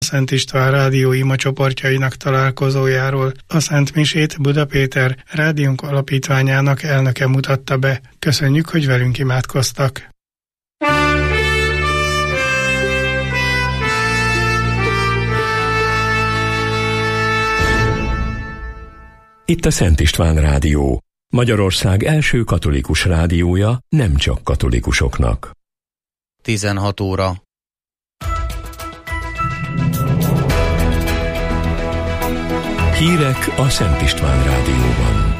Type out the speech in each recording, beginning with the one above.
Szent István Rádió Ima csoportjainak találkozójáról. A Szent Misét Buda Péter rádiónk alapítványának elnöke mutatta be. Köszönjük, hogy velünk imádkoztak. Itt a Szent István Rádió, Magyarország első katolikus rádiója, nem csak katolikusoknak. 16 óra. Hírek a Szent István Rádióban.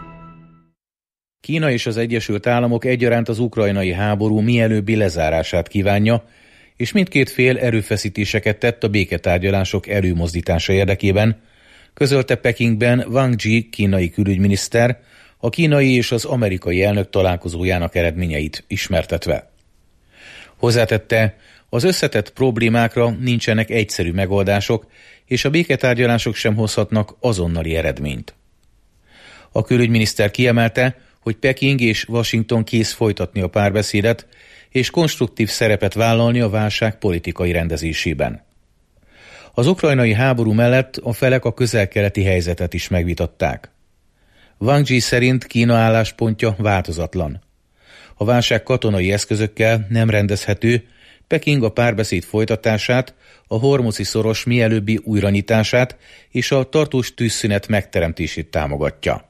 Kína és az Egyesült Államok egyaránt az ukrajnai háború mielőbbi lezárását kívánja, és mindkét fél erőfeszítéseket tett a béketárgyalások előmozdítása érdekében, közölte Pekingben Wang Yi kínai külügyminiszter, a kínai és az amerikai elnök találkozójának eredményeit ismertetve. Hozzátette, az összetett problémákra nincsenek egyszerű megoldások, és a béketárgyalások sem hozhatnak azonnali eredményt. A külügyminiszter kiemelte, hogy Peking és Washington kész folytatni a párbeszédet, és konstruktív szerepet vállalni a válság politikai rendezésében. Az ukrajnai háború mellett a felek a közel-keleti helyzetet is megvitatták. Wang Yi szerint Kína álláspontja változatlan. A válság katonai eszközökkel nem rendezhető, Peking a párbeszéd folytatását, a hormuzi szoros mielőbbi újranyitását és a tartós tűzszünet megteremtését támogatja.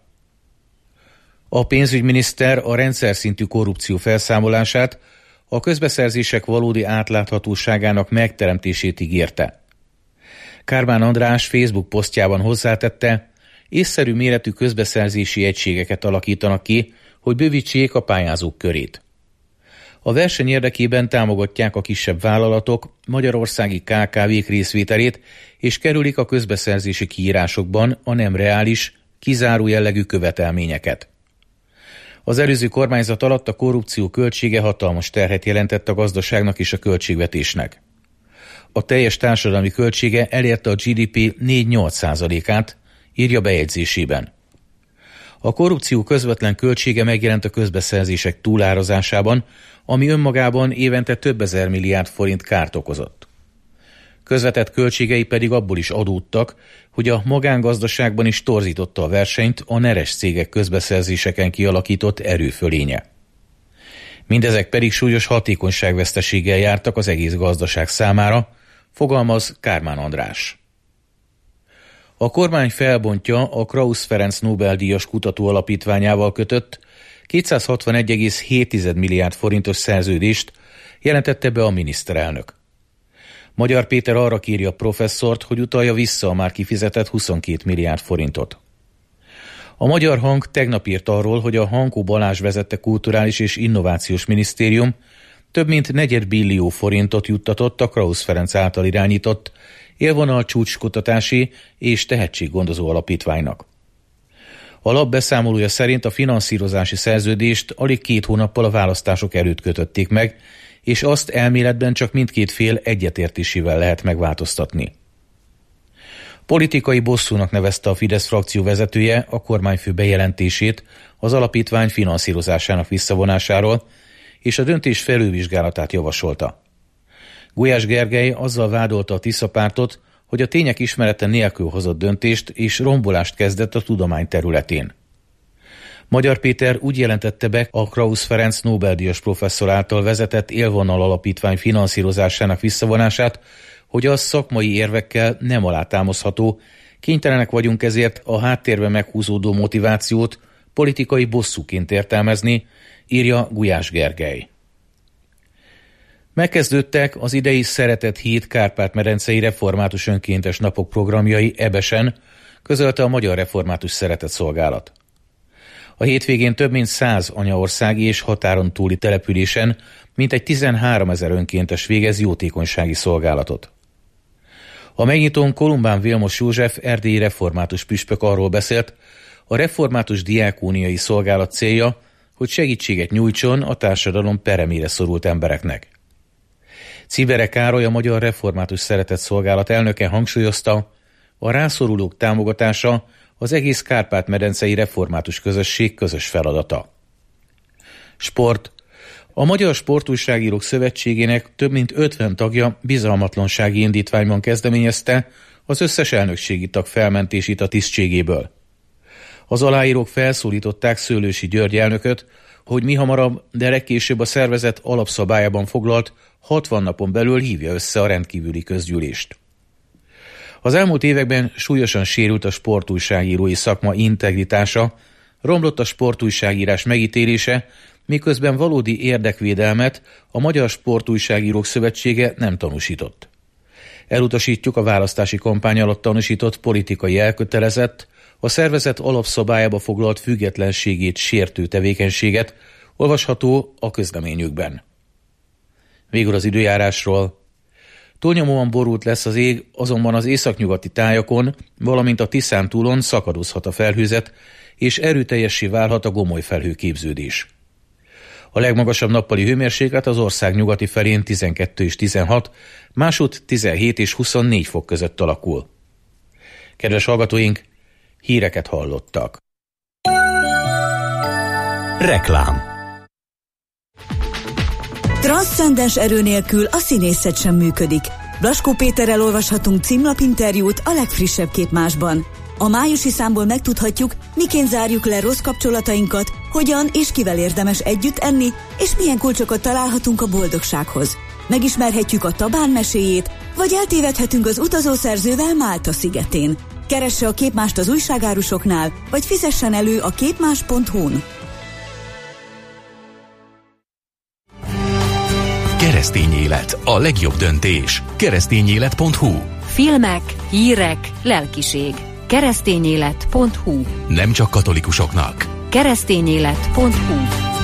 A pénzügyminiszter a rendszerszintű korrupció felszámolását, a közbeszerzések valódi átláthatóságának megteremtését ígérte. Kármán András Facebook posztjában hozzátette, észszerű méretű közbeszerzési egységeket alakítanak ki, hogy bővítsék a pályázók körét. A verseny érdekében támogatják a kisebb vállalatok magyarországi KKV-k részvételét, és kerülik a közbeszerzési kiírásokban a nem reális, kizáró jellegű követelményeket. Az előző kormányzat alatt a korrupció költsége hatalmas terhet jelentett a gazdaságnak és a költségvetésnek. A teljes társadalmi költsége elérte a GDP 4-8%-át, írja bejegyzésében. A korrupció közvetlen költsége megjelent a közbeszerzések túlárazásában, ami önmagában évente több ezer milliárd forint kárt okozott. Közvetett költségei pedig abból is adódtak, hogy a magángazdaságban is torzította a versenyt a neres cégek közbeszerzéseken kialakított erőfölénye. Mindezek pedig súlyos hatékonyságveszteséggel jártak az egész gazdaság számára, fogalmaz Kármán András. A kormány felbontja a Krausz Ferenc Nobel-díjas kutatóalapítványával kötött 261,7 milliárd forintos szerződést, jelentette be a miniszterelnök. Magyar Péter arra kéri a professzort, hogy utalja vissza a már kifizetett 22 milliárd forintot. A Magyar Hang tegnap írt arról, hogy a Hankó Balázs vezette Kulturális és Innovációs Minisztérium több mint 4 billió forintot juttatott a Krausz Ferenc által irányított élvonal csúcskutatási és tehetséggondozó alapítványnak. A lap beszámolója szerint a finanszírozási szerződést alig 2 hónappal a választások előtt kötötték meg, és azt elméletben csak mindkét fél egyetértésével lehet megváltoztatni. Politikai bosszúnak nevezte a Fidesz frakció vezetője a kormányfő bejelentését az alapítvány finanszírozásának visszavonásáról, és a döntés felülvizsgálatát javasolta. Gulyás Gergely azzal vádolta a Tisza pártot, hogy a tények ismerete nélkül hozott döntést és rombolást kezdett a tudomány területén. Magyar Péter úgy jelentette be a Krausz Ferenc Nobel-díjas professzor által vezetett élvonal alapítvány finanszírozásának visszavonását, hogy az szakmai érvekkel nem alátámasztható, kénytelenek vagyunk ezért a háttérbe meghúzódó motivációt politikai bosszúként értelmezni, írja Gulyás Gergely. Megkezdődtek az idei Szeretett Hét Kárpát-medencei Református Önkéntes Napok programjai Ebesen, közölte a Magyar Református Szeretett Szolgálat. A hétvégén több mint 100 anyaországi és határon túli településen mintegy 13 000 önkéntes végez jótékonysági szolgálatot. A megnyitón Kolumbán Vilmos József erdélyi református püspök arról beszélt, a református diákóniai szolgálat célja, hogy segítséget nyújtson a társadalom peremére szorult embereknek. Cibere Károly, a Magyar Református Szeretett Szolgálat elnöke hangsúlyozta, a rászorulók támogatása az egész Kárpát-medencei református közösség közös feladata. Sport. A Magyar Sportújságírók Szövetségének több mint 50 tagja bizalmatlansági indítványban kezdeményezte az összes elnökségi tag felmentését a tisztségéből. Az aláírók felszólították Szőlősi György elnököt, hogy mihamarabb, de legkésőbb a szervezet alapszabályában foglalt 60 napon belül hívja össze a rendkívüli közgyűlést. Az elmúlt években súlyosan sérült a sportújságírói szakma integritása, romlott a sportújságírás megítélése, miközben valódi érdekvédelmet a Magyar Sportújságírók Szövetsége nem tanúsított. Elutasítjuk a választási kampány alatt tanúsított politikai elkötelezett, a szervezet alapszabályába foglalt függetlenségét sértő tevékenységet, olvasható a közleményükben. Végül az időjárásról. Túlnyomóan borult lesz az ég, azonban az északnyugati tájakon, valamint a Tiszántúlon szakadozhat a felhőzet, és erőteljessé válhat a gomoly felhőképződés. A legmagasabb nappali hőmérséklet az ország nyugati felén 12 és 16, másút 17 és 24 fok között alakul. Kedves hallgatóink, híreket hallottak. Reklám. Transzcendens erő nélkül a színészet sem működik. Blaskó Péterrel olvashatunk címlapinterjút a legfrissebb képmásban. A májusi számból megtudhatjuk, miként zárjuk le rossz kapcsolatainkat, hogyan és kivel érdemes együtt enni, és milyen kulcsokat találhatunk a boldogsághoz. Megismerhetjük a Tabán meséjét, vagy eltévedhetünk az utazószerzővel Málta szigetén. Keresse a képmást az újságárusoknál, vagy fizessen elő a képmás.hu-n. Keresztény élet, a legjobb döntés. Keresztényélet.hu. Filmek, hírek, lelkiség. Keresztényélet.hu. Nem csak katolikusoknak. Keresztényélet.hu.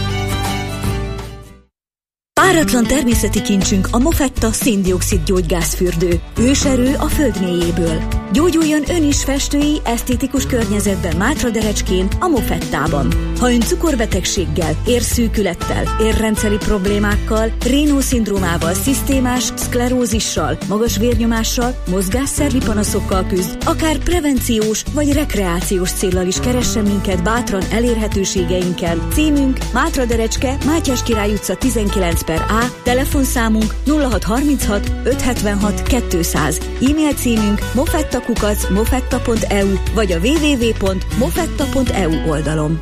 Páratlan természeti kincsünk a Mofetta szén-dioxid gyógygázfürdő. Őserő a föld mélyéből. Gyógyuljon ön is festői, esztétikus környezetben Mátraderecskén, a Mofettában. Ha ön cukorbetegséggel, érszűkülettel, érrendszeri problémákkal, Raynaud-szindrómával, szisztémás szklerózissal, magas vérnyomással, mozgásszervi panaszokkal küzd, akár prevenciós vagy rekreációs céllal is keressen minket bátran elérhetőségeinken. Címünk Mátraderecske, Mátyás Király utca 19/A, telefonszámunk 0636 576 200, e-mail címünk mofetta@mofetta.eu vagy a www.mofetta.eu oldalon.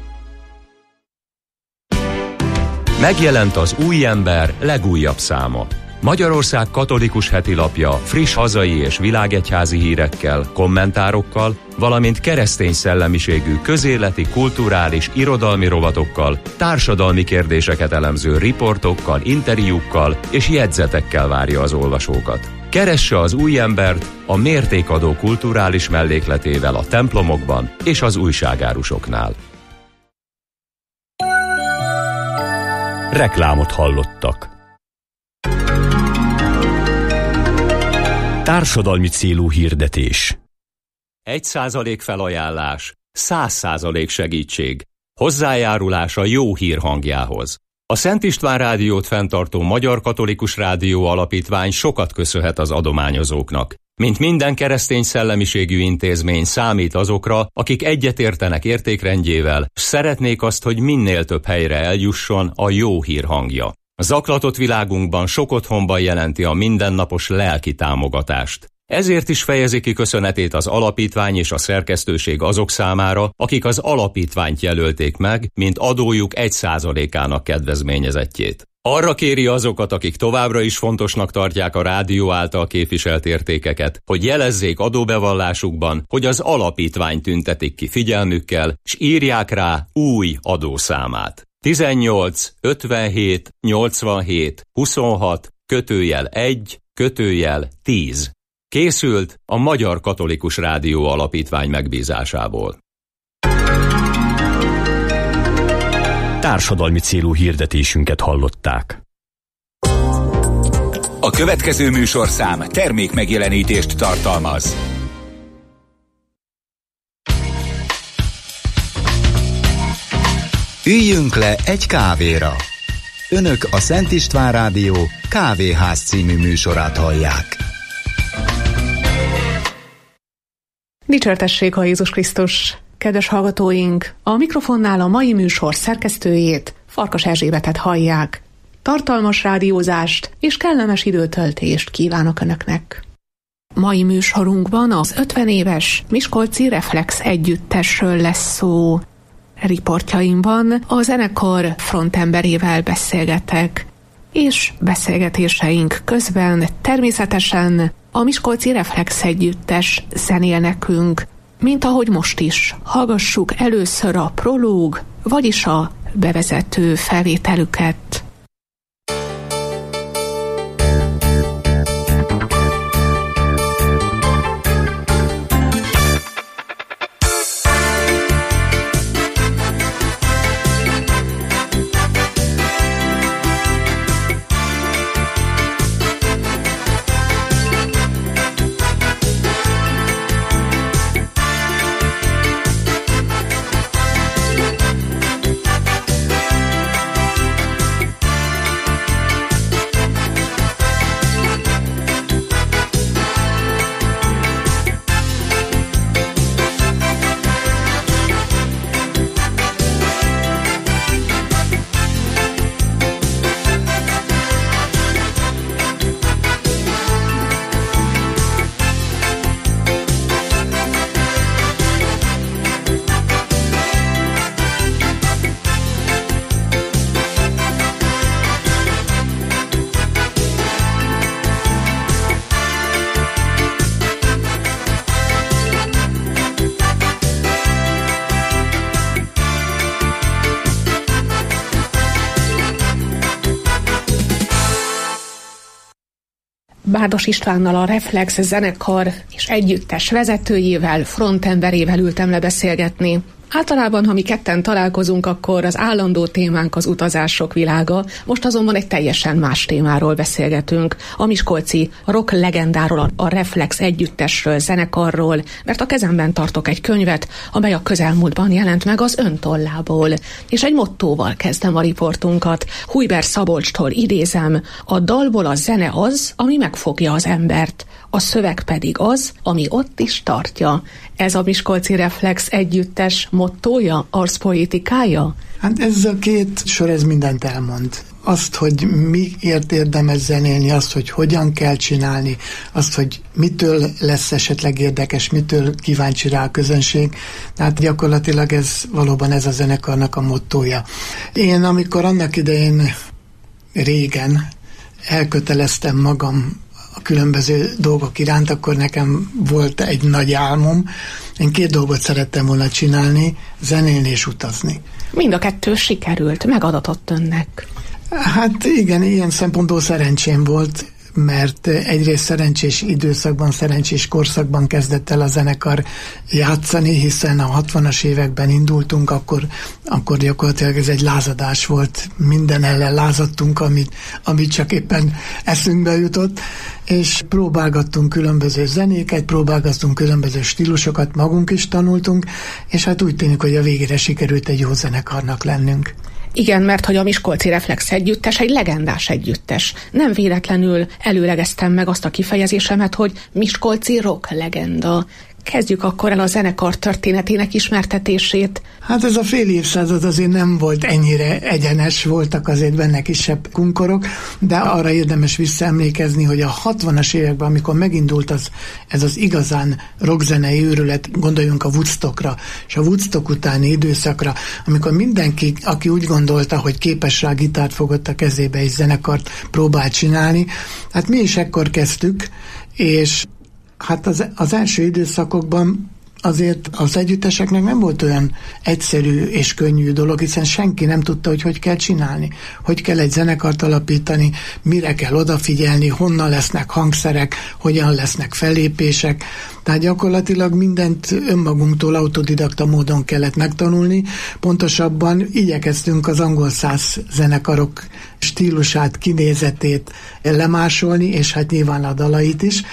Megjelent az Új Ember legújabb száma. Magyarország katolikus hetilapja friss hazai és világegyházi hírekkel, kommentárokkal, valamint keresztény szellemiségű közéleti, kulturális, irodalmi rovatokkal, társadalmi kérdéseket elemző riportokkal, interjúkkal és jegyzetekkel várja az olvasókat. Keresse az Új Embert a mértékadó kulturális mellékletével a templomokban és az újságárusoknál. Reklámot hallottak. Társadalmi célú hirdetés. 1% felajánlás, 100% segítség. Hozzájárulás a jó hír hangjához. A Szent István Rádiót fenntartó Magyar Katolikus Rádió Alapítvány sokat köszönhet az adományozóknak. Mint minden keresztény szellemiségű intézmény számít azokra, akik egyetértenek értékrendjével, s szeretnék azt, hogy minél több helyre eljusson a jó hír hangja. A zaklatott világunkban sok otthonban jelenti a mindennapos lelki támogatást. Ezért is fejezi ki köszönetét az alapítvány és a szerkesztőség azok számára, akik az alapítványt jelölték meg, mint adójuk 1%-ának kedvezményezettjét. Arra kéri azokat, akik továbbra is fontosnak tartják a rádió által képviselt értékeket, hogy jelezzék adóbevallásukban, hogy az alapítvány tüntetik ki figyelmükkel, s írják rá új adószámát. 18 57 87 26 /1 /10. Készült a Magyar Katolikus Rádió Alapítvány megbízásából. Társadalmi célú hirdetésünket hallották. A következő műsorszám termékmegjelenítést tartalmaz. Üljünk le egy kávéra. Önök a Szent István Rádió Kávéház című műsorát hallják. Dicsértessék a Jézus Krisztus! Kedves hallgatóink, a mikrofonnál a mai műsor szerkesztőjét, Farkas Erzsébetet hallják. Tartalmas rádiózást és kellemes időtöltést kívánok Önöknek! Mai műsorunkban az 50 éves Miskolci Reflex együttesről lesz szó. Riportjaimban a zenekar frontemberével beszélgetek, és beszélgetéseink közben természetesen a Miskolci Reflex együttes zenél nekünk, mint ahogy most is. Hallgassuk először a prológ, vagyis a bevezető felvételüket. Bárdos Istvánnal, a Reflex zenekar és együttes vezetőjével, frontemberével ültem le beszélgetni. Általában, ha mi ketten találkozunk, akkor az állandó témánk az utazások világa, most azonban egy teljesen más témáról beszélgetünk. A miskolci rock legendáról, a Reflex együttesről, zenekarról, mert a kezemben tartok egy könyvet, amely a közelmúltban jelent meg az ön tollából. És egy mottóval kezdem a riportunkat. Hujber Szabolcstól idézem: a dalból a zene az, ami megfogja az embert, a szöveg pedig az, ami ott is tartja. Ez a Miskolci Reflex együttes mottója, arszpoétikája? Hát ez a két sor, ez mindent elmond. Azt, hogy miért érdemes zenélni, azt, hogy hogyan kell csinálni, azt, hogy mitől lesz esetleg érdekes, mitől kíváncsi rá a közönség. Tehát gyakorlatilag ez valóban ez a zenekarnak a mottója. Én amikor annak idején régen elköteleztem magam a különböző dolgok iránt, akkor nekem volt egy nagy álmom. Én 2 dolgot szerettem volna csinálni, zenélni és utazni. Mind a 2 sikerült, megadatott önnek. Hát igen, ilyen szempontból szerencsém volt, mert egyrészt szerencsés időszakban, szerencsés korszakban kezdett el a zenekar játszani, hiszen a 60-as években indultunk, akkor gyakorlatilag ez egy lázadás volt. Minden ellen lázadtunk, amit csak éppen eszünkbe jutott, és próbálgattunk különböző zenéket, próbálgattunk különböző stílusokat, magunk is tanultunk, és hát úgy tűnik, hogy a végére sikerült egy jó zenekarnak lennünk. Igen, mert hogy a Miskolci Reflex együttes egy legendás együttes. Nem véletlenül előlegeztem meg azt a kifejezésemet, hogy Miskolci rock legenda. Kezdjük akkor el a zenekar történetének ismertetését. Hát ez a fél évszázad azért nem volt ennyire egyenes, voltak azért benne kisebb kunkorok, de arra érdemes visszaemlékezni, hogy a 60-as években, amikor megindult ez az igazán rockzenei őrület, gondoljunk a Woodstockra, és a Woodstock utáni időszakra, amikor mindenki, aki úgy gondolta, hogy képes rá gitárt fogott a kezébe és zenekart próbált csinálni, hát mi is ekkor kezdtük, és hát az első időszakokban azért az együtteseknek nem volt olyan egyszerű és könnyű dolog, hiszen senki nem tudta, hogy kell csinálni, hogy kell egy zenekart alapítani, mire kell odafigyelni, honnan lesznek hangszerek, hogyan lesznek fellépések. Tehát gyakorlatilag mindent önmagunktól autodidakta módon kellett megtanulni. Pontosabban igyekeztünk az angol száz zenekarok stílusát, kinézetét lemásolni, és hát nyilván a dalait is.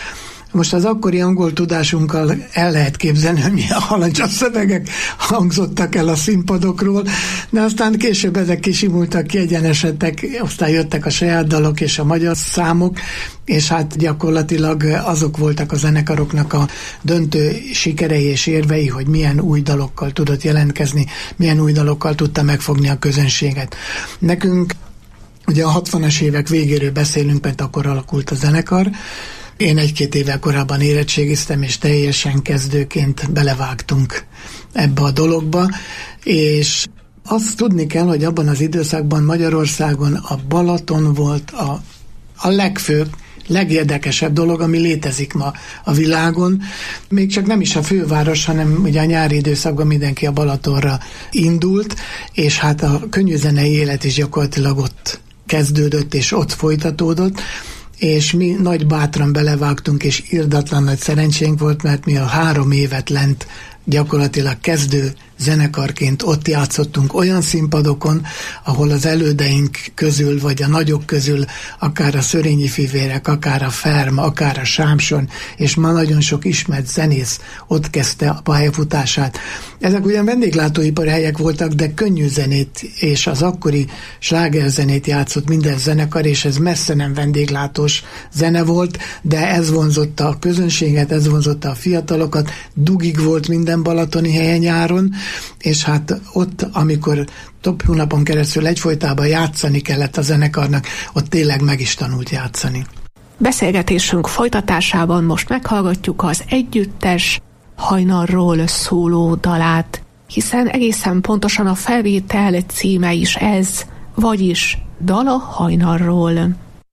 Most az akkori angol tudásunkkal el lehet képzelni, hogy milyen halancsos szövegek hangzottak el a színpadokról, de aztán később ezek kisimultak, kiegyenesedtek, aztán jöttek a saját dalok és a magyar számok, és hát gyakorlatilag azok voltak a zenekaroknak a döntő sikerei és érvei, hogy milyen új dalokkal tudott jelentkezni, milyen új dalokkal tudta megfogni a közönséget. Nekünk ugye a 60-as évek végéről beszélünk, mert akkor alakult a zenekar. Én 1-2 évvel korábban érettségiztem, és teljesen kezdőként belevágtunk ebbe a dologba, és azt tudni kell, hogy abban az időszakban Magyarországon a Balaton volt a legfőbb, legérdekesebb dolog, ami létezik ma a világon. Még csak nem is a főváros, hanem ugye a nyári időszakban mindenki a Balatonra indult, és hát a könnyűzenei élet is gyakorlatilag ott kezdődött, és ott folytatódott, és mi nagy bátran belevágtunk, és irdatlan nagy szerencsénk volt, mert mi a 3 évet lent gyakorlatilag kezdő zenekarként ott játszottunk olyan színpadokon, ahol az elődeink közül, vagy a nagyok közül, akár a Szörényi Fivérek, akár a Ferm, akár a Sámson, és ma nagyon sok ismert zenész ott kezdte a pályafutását. Ezek ugyan vendéglátóipari helyek voltak, de könnyű zenét és az akkori slágerzenét játszott minden zenekar, és ez messze nem vendéglátós zene volt, de ez vonzotta a közönséget, ez vonzotta a fiatalokat, dugig volt minden balatoni helyen nyáron, és hát ott, amikor több hónapon keresztül egyfolytában játszani kellett a zenekarnak, ott tényleg meg is tanult játszani. Beszélgetésünk folytatásában most meghallgatjuk az együttes Hajnalról szóló dalát, hiszen egészen pontosan a felvétel címe is ez, vagyis Dal a hajnalról.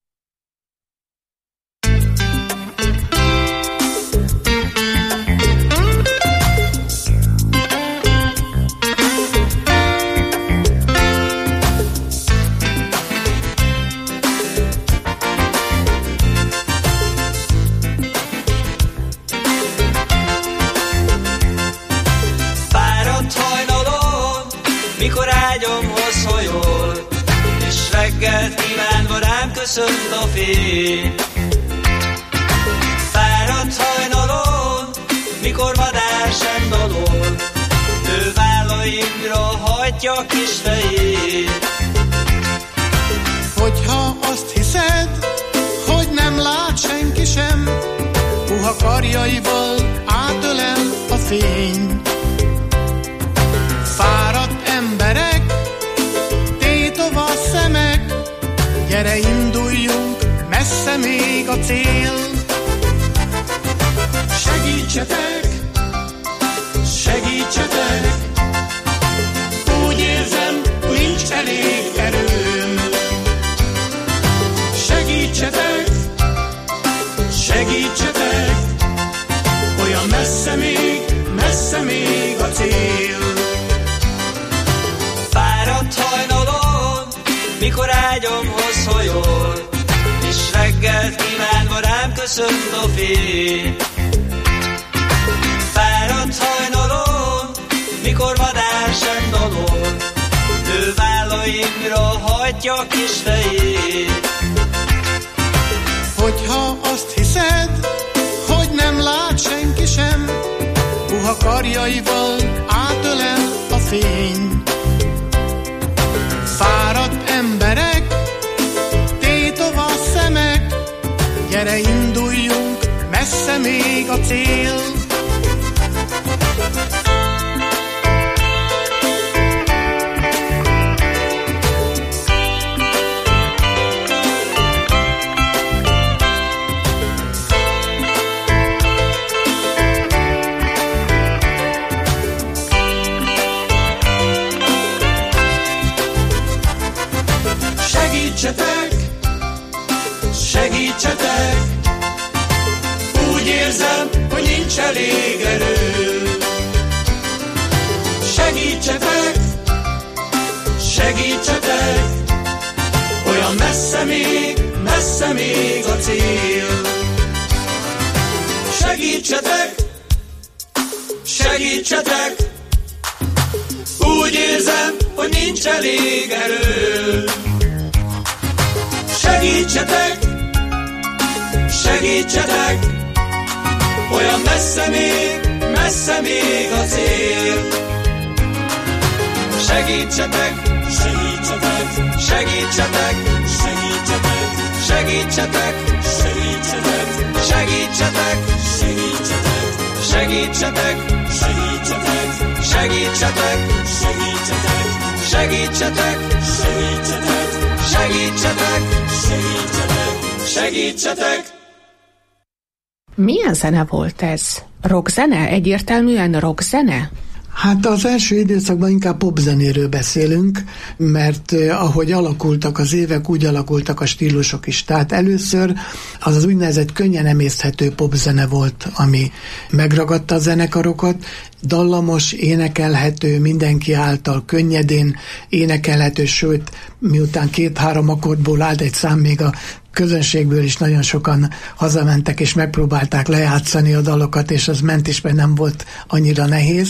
Mikor ágyomhoz hajol, és reggelt kívánva rám köszönt a fény. Fáradt hajnalon, mikor madár sem dalol, ő vállaimra hagyja kis fejét. Hogyha azt hiszed, hogy nem lát senki sem, puha karjaival átölel a fény. Fáradt emberek, tétova szemek, gyere induljunk, messze még a cél. Segítsetek, segítsetek, úgy érzem, nincs elég erőm. Segítsetek, segítsetek, olyan messze még a cél. Hajnalon, mikor ágyomhoz hajol, és reggelt kívánva rám köszönt a fény. Fáradt hajnalon, mikor madár sem dalol, ő vállaimra hagyja kis fejét. Hogyha azt hiszed, hogy nem lát senki sem, puha karjaival átölel a fény. Fáradt emberek, tétova szemek, gyere induljunk, messze még a cél. Segítsetek, segítsetek, úgy érzem, hogy nincs elég erő. Segítsetek, segítsetek, olyan messze még a cél. Segítsetek, segítsetek, úgy érzem, hogy nincs elég erő. Segítsetek, segítsetek, messze még a cél. Segítsetek, segítsetek, segítsetek, segítsetek, segítsetek, segítsetek, segítsetek, segítsetek, segítsetek, segítsetek, segítsetek, segítsetek. Milyen zene volt ez? Rockzene? Egyértelműen rockzene? Hát az első időszakban inkább popzenéről beszélünk, mert ahogy alakultak az évek, úgy alakultak a stílusok is. Tehát először az úgynevezett könnyen emészthető popzene volt, ami megragadta a zenekarokat, dallamos, énekelhető, mindenki által könnyedén énekelhető, sőt, miután 2-3 akkordból állt egy szám, még a közönségből is nagyon sokan hazamentek, és megpróbálták lejátszani a dalokat, és az ment is, mert nem volt annyira nehéz.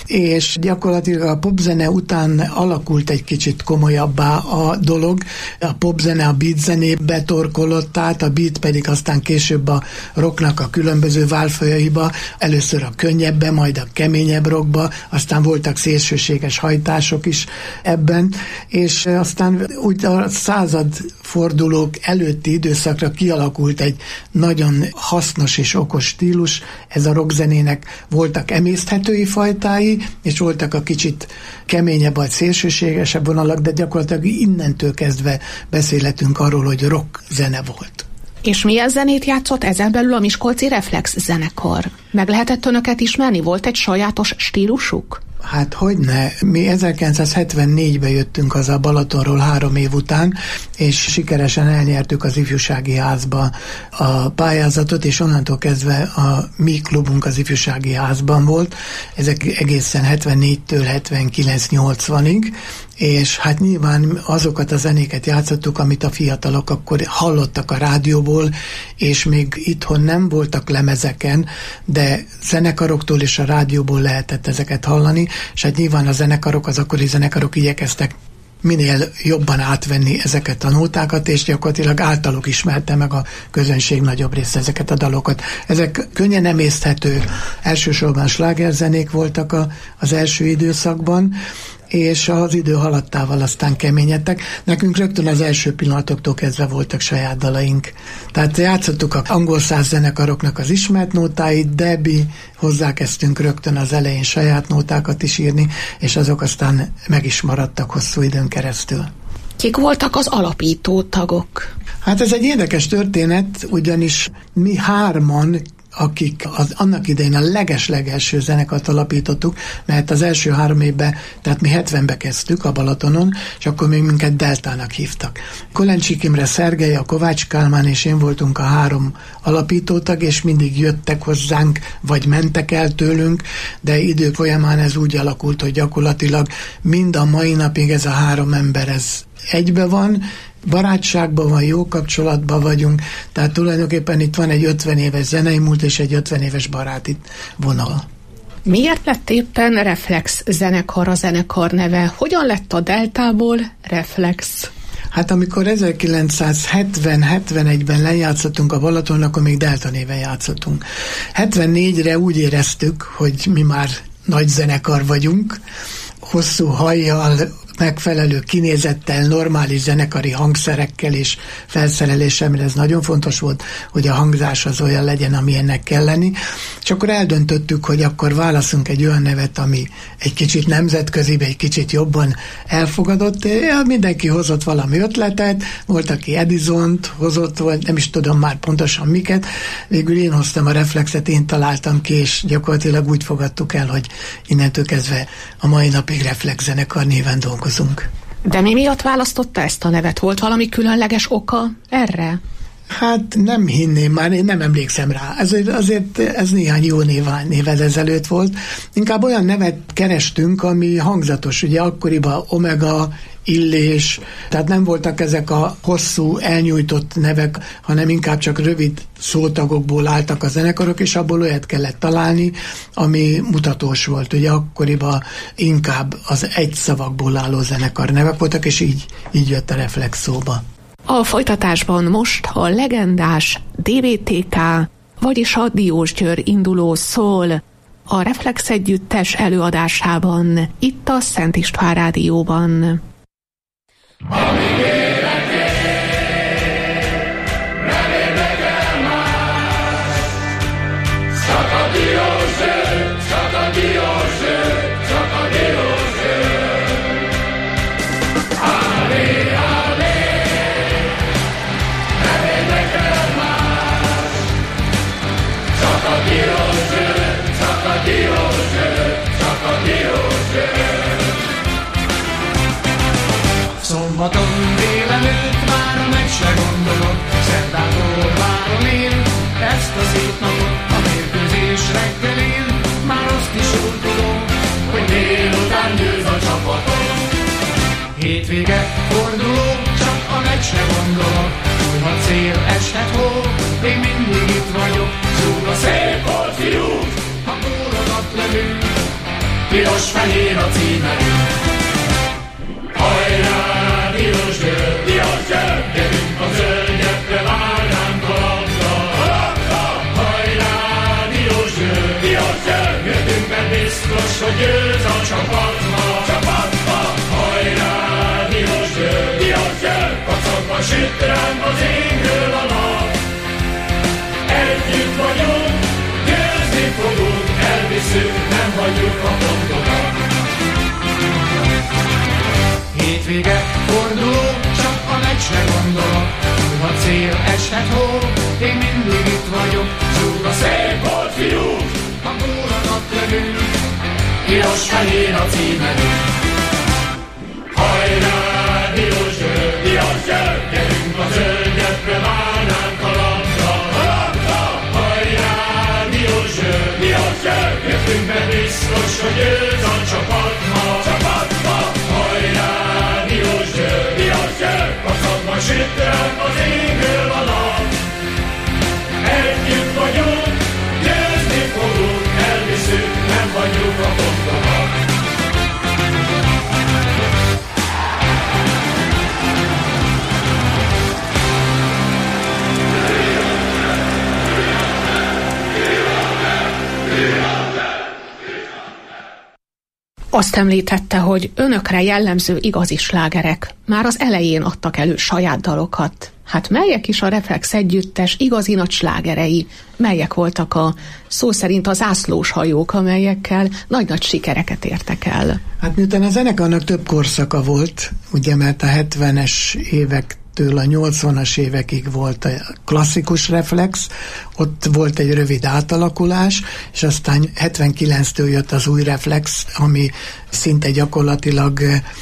És gyakorlatilag a popzene után alakult egy kicsit komolyabbá a dolog. A popzene a beat zenébe torkolott át, a beat pedig aztán később a rocknak a különböző válfajaiba, először a könnyebbe, majd a keményebb rockba, aztán voltak szélsőséges hajtások is ebben, és aztán úgy a századfordulók előtti időszakra kialakult egy nagyon hasznos és okos stílus. Ez a rockzenének voltak emészthetői fajtái, és voltak a kicsit keményebb vagy szélsőségesebb vonalak, de gyakorlatilag innentől kezdve beszélhetünk arról, hogy rockzene volt. És milyen zenét játszott ezen belül a miskolci Reflex zenekar? Meg lehetett önöket ismerni? Volt egy sajátos stílusuk? Hát hogyne. Mi 1974-ben jöttünk haza Balatonról 3 év után, és sikeresen elnyertük az ifjúsági házba a pályázatot, és onnantól kezdve a mi klubunk az ifjúsági házban volt. Ezek egészen 74-től 79-80-ig, és hát nyilván azokat a zenéket játszottuk, amit a fiatalok akkor hallottak a rádióból, és még itthon nem voltak lemezeken, de zenekaroktól és a rádióból lehetett ezeket hallani, és hát nyilván a zenekarok, az akkori zenekarok igyekeztek minél jobban átvenni ezeket a nótákat, és gyakorlatilag általuk ismerte meg a közönség nagyobb része ezeket a dalokat. Ezek könnyen emészthető, elsősorban slágerzenék voltak az első időszakban, és az idő haladtával aztán keményedtek. Nekünk rögtön az első pillanatoktól kezdve voltak saját dalaink. Tehát játszottuk az angol száz zenekaroknak az ismert nótáit, de mi hozzákezdtünk rögtön az elején saját nótákat is írni, és azok aztán meg is maradtak hosszú időn keresztül. Kik voltak az alapító tagok? Hát ez egy érdekes történet, ugyanis mi 3-an, akik annak idején a leges-legelső zenekart alapítottuk, mert az első 3 évben, tehát mi 70-be kezdtük a Balatonon, és akkor még minket Deltának hívtak. Kolencsik Imre, Szergej, a Kovács Kálmán és én voltunk a 3 alapítótag, és mindig jöttek hozzánk, vagy mentek el tőlünk, de idők folyamán ez úgy alakult, hogy gyakorlatilag mind a mai napig ez a 3 ember, ez egybe van, barátságban van, jó kapcsolatban vagyunk, tehát tulajdonképpen itt van egy 50 éves zenei múlt és egy 50 éves baráti vonal. Miért lett éppen Reflex zenekar a zenekar neve? Hogyan lett a Deltából Reflex? Hát amikor 1970-71-ben lejátszottunk a Balaton, akkor még Delta néven játszottunk. 74-re úgy éreztük, hogy mi már nagy zenekar vagyunk, hosszú hajjal, megfelelő kinézettel, normális zenekari hangszerekkel és felszereléssel, mert ez nagyon fontos volt, hogy a hangzás az olyan legyen, amilyennek kell lenni. És akkor eldöntöttük, hogy akkor válaszunk egy olyan nevet, ami egy kicsit nemzetközibe, egy kicsit jobban elfogadott. Mindenki hozott valami ötletet, volt, aki Edisont hozott, vagy nem is tudom már pontosan miket. Végül én hoztam a Reflexet, én találtam ki, és gyakorlatilag úgy fogadtuk el, hogy innentől kezdve a mai napig Reflex zenekar néven dolgozunk. De mi miatt választotta ezt a nevet? Volt valami különleges oka erre? Hát nem hinném már, én nem emlékszem rá. Azért ez néhány jó névvel ezelőtt volt. Inkább olyan nevet kerestünk, ami hangzatos. Ugye akkoriban Omega, Illés, tehát nem voltak ezek a hosszú, elnyújtott nevek, hanem inkább csak rövid szótagokból álltak a zenekarok, és abból olyat kellett találni, ami mutatós volt. Ugye akkoriban inkább az egy szavakból álló zenekar nevek voltak, és így jött a Reflex szóba. A folytatásban most a legendás DVTK vagyis a Diósgyőr induló szól a Reflex együttes előadásában, itt a Szent István Rádióban. Szombaton délelőtt már meg se gondolok, szerdától várom én ezt a szép napot, a mérkőzés reggelén. Már azt is úgy tudom, hogy délután győz a csapatom. Hétvége forduló, csak a meccsre gondolok, hogy ha cél eshet hó, én mindig itt vagyok. Zúg a szép volt fiúk, ha gólokat lövünk, piros-fehér a címerünk. Hajrá, Diósgyőr, Diósgyőr, gyerünk a zöldekre, várjánk a labda, a labda. Hajrá, Diósgyőr, Diósgyőr, jöttünk, mert biztos, hogy győz a csapat ma, csapat ma. Hajrá, Diósgyőr, Diósgyőr, kacagva süt ránk az égről a nap. Együtt vagyunk, győzni fogunk, elviszünk, nem hagyjuk a pontokat. Hétvége forduló, csak a meccsre gondolok, hogy ha cél eshet hó, én mindig itt vagyok. Zúg a szép volt fiúk, ha gólokat lövünk, piros-fehér a címerünk. Hajrá, Diósgyőr, Diósgyőr, gyerünk a zöldekre, várnánk a labda, a labda. Hajrá, Diósgyőr, Diósgyőr, jöttünk, mert biztos, hogy győz a csapat ma, csapat ma. Hajrá, Diósgyőr, Diósgyőr, kacagva süt ránk az égről a nap. Együtt vagyunk, győzni fogunk, elviszünk, nem hagyjuk a pontokat. Azt említette, hogy önökre jellemző igazi slágerek már az elején adtak elő saját dalokat. Hát melyek is a Reflex együttes igazi nagy slágerei? Melyek voltak a szó szerint az zászlós hajók, amelyekkel nagy-nagy sikereket értek el? Hát miután a zenekarnak több korszaka volt, ugye, mert a 70-es évek től a 80-as évekig volt a klasszikus Reflex, ott volt egy rövid átalakulás, és aztán 79-től jött az új Reflex, ami szinte gyakorlatilag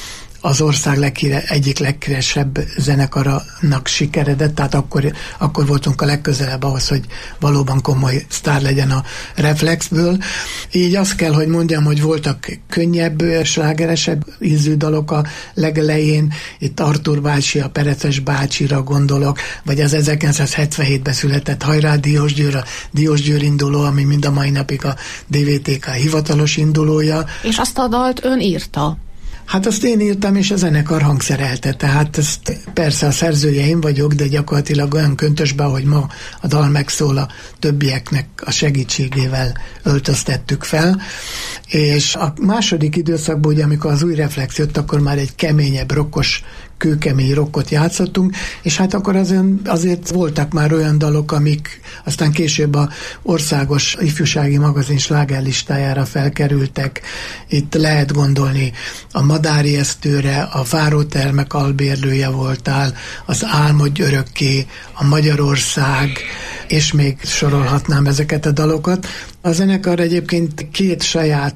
az ország egyik leghíresebb zenekarának sikeredett, tehát akkor voltunk a legközelebb ahhoz, hogy valóban komoly sztár legyen a Reflexből. Így azt kell, hogy mondjam, hogy voltak könnyebb, slágeresebb ízű dalok a legelején, itt Artur bácsi, a Pereces bácsira gondolok, vagy az 1977-ben született Hajrá Diósgyőr, a Diósgyőr induló, ami mind a mai napig a DVTK hivatalos indulója. És azt a dalt ön írta? Hát azt én írtam, és a zenekar hangszerelte, tehát ezt persze a szerzője én vagyok, de gyakorlatilag olyan köntösbe, hogy ma a dal megszól, a többieknek a segítségével öltöztettük fel. És a második időszakban, ugye, amikor az új Reflex jött, akkor már egy keményebb, rokkos, kőkemény rockot játszottunk, és hát akkor azért voltak már olyan dalok, amik aztán később a országos ifjúsági magazin slágerlistájára felkerültek. Itt lehet gondolni a Madári Esztőre, a Várótermek albérlője voltál, az Álmodj örökké, a Magyarország, és még sorolhatnám ezeket a dalokat. A zenekar egyébként 2 saját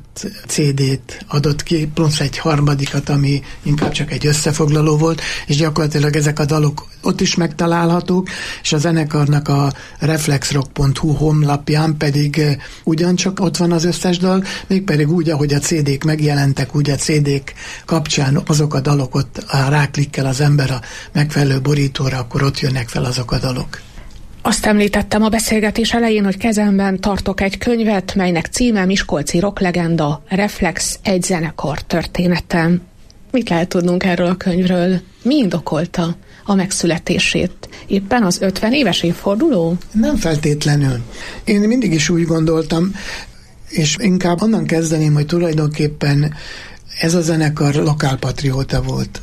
CD-t adott ki, plusz egy harmadikat, ami inkább csak egy összefoglaló volt, és gyakorlatilag ezek a dalok ott is megtalálhatók, és a zenekarnak a reflexrock.hu honlapján pedig ugyancsak ott van az összes dal, mégpedig úgy, ahogy a CD-k megjelentek, úgy a CD-k kapcsán azok a dalok ott ráklikkel az ember a megfelelő borítóra, akkor ott jönnek fel azok a dalok. Azt említettem a beszélgetés elején, hogy kezemben tartok egy könyvet, melynek címe Miskolci rocklegenda, Reflex, egy zenekar története. Mit lehet tudnunk erről a könyvről? Mi indokolta a megszületését. Éppen az 50 éves évforduló? Nem feltétlenül. Én mindig is úgy gondoltam, és inkább onnan kezdeném, hogy tulajdonképpen ez a zenekar lokálpatrióta volt.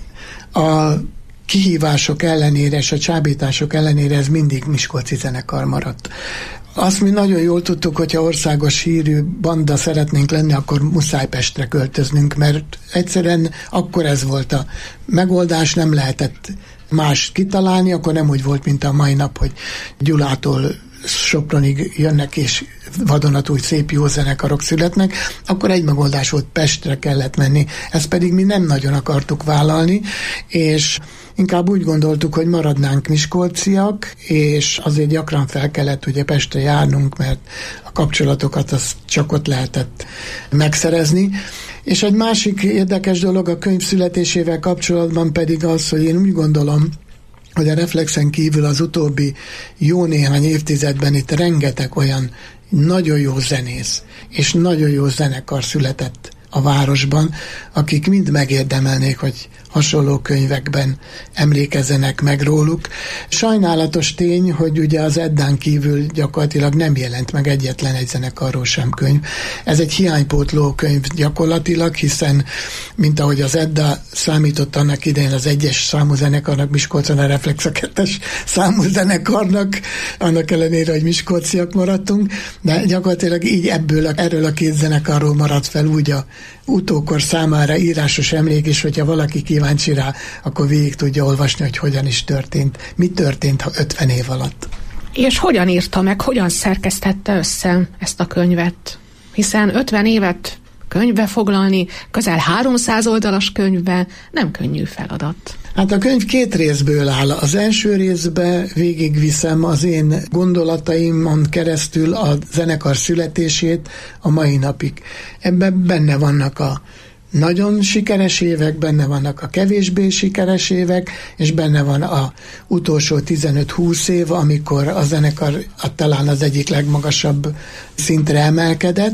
A kihívások ellenére és a csábítások ellenére ez mindig miskolci zenekar maradt. Azt mi nagyon jól tudtuk, hogyha országos hírű banda szeretnénk lenni, akkor muszáj Pestre költöznünk, mert egyszerűen akkor ez volt a megoldás, nem lehetett más kitalálni, akkor nem úgy volt, mint a mai nap, hogy Gyulától Sopronig jönnek, és vadonatúj szép jó zenekarok születnek, akkor egy megoldás volt, Pestre kellett menni. Ezt pedig mi nem nagyon akartuk vállalni, és inkább úgy gondoltuk, hogy maradnánk miskolciak, és azért gyakran fel kellett ugye Pestre járnunk, mert a kapcsolatokat azt csak ott lehetett megszerezni. És egy másik érdekes dolog a könyv születésével kapcsolatban pedig az, hogy én úgy gondolom, hogy a Reflexen kívül az utóbbi jó néhány évtizedben itt rengeteg olyan nagyon jó zenész és nagyon jó zenekar született a városban, akik mind megérdemelnék, hogy hasonló könyvekben emlékezzenek meg róluk. Sajnálatos tény, hogy ugye az Eddán kívül gyakorlatilag nem jelent meg egyetlen egy zenekarról sem könyv. Ez egy hiánypótló könyv gyakorlatilag, hiszen mint ahogy az Edda számított annak idején az 1-es számú zenekarnak, Miskolcon a Reflex a 2-es számú zenekarnak, annak ellenére, hogy miskolciak maradtunk, de gyakorlatilag így erről a 2 zenekarról maradt fel úgy a utókor számára írásos emlék, és hogyha valaki kíváncsi rá, akkor végig tudja olvasni, hogy hogyan is történt, mi történt 50 év alatt. És hogyan írta meg, hogyan szerkesztette össze ezt a könyvet? Hiszen 50 évet könyvbe foglalni, közel 300 oldalas könyvbe nem könnyű feladat. Hát a könyv 2 részből áll. Az első részbe végigviszem az én gondolataimon keresztül a zenekar születését a mai napig. Ebben benne vannak a nagyon sikeres évek, benne vannak a kevésbé sikeres évek, és benne van a utolsó 15-20 év, amikor a zenekar talán az egyik legmagasabb szintre emelkedett,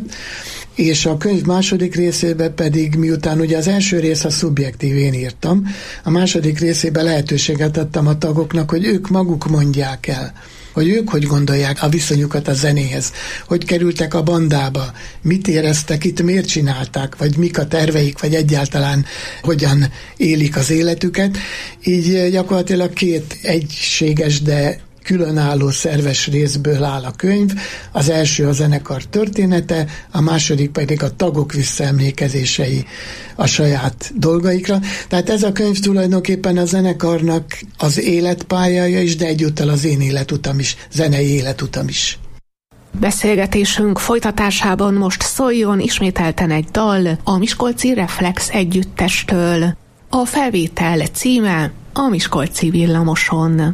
és a könyv második részében pedig, miután ugye az első rész a szubjektív, én írtam, a második részében lehetőséget adtam a tagoknak, hogy ők maguk mondják el, hogy ők hogy gondolják a viszonyukat a zenéhez, hogy kerültek a bandába, mit éreztek itt, miért csinálták, vagy mik a terveik, vagy egyáltalán hogyan élik az életüket. Így gyakorlatilag 2 egységes, de különálló szerves részből áll a könyv. Az első a zenekar története, a második pedig a tagok visszaemlékezései a saját dolgaikra. Tehát ez a könyv tulajdonképpen a zenekarnak az életpályája is, de egyúttal az én életutam is, zenei életutam is. Beszélgetésünk folytatásában most szóljon ismételten egy dal a miskolci Reflex együttestől. A felvétel címe A Miskolci villamoson.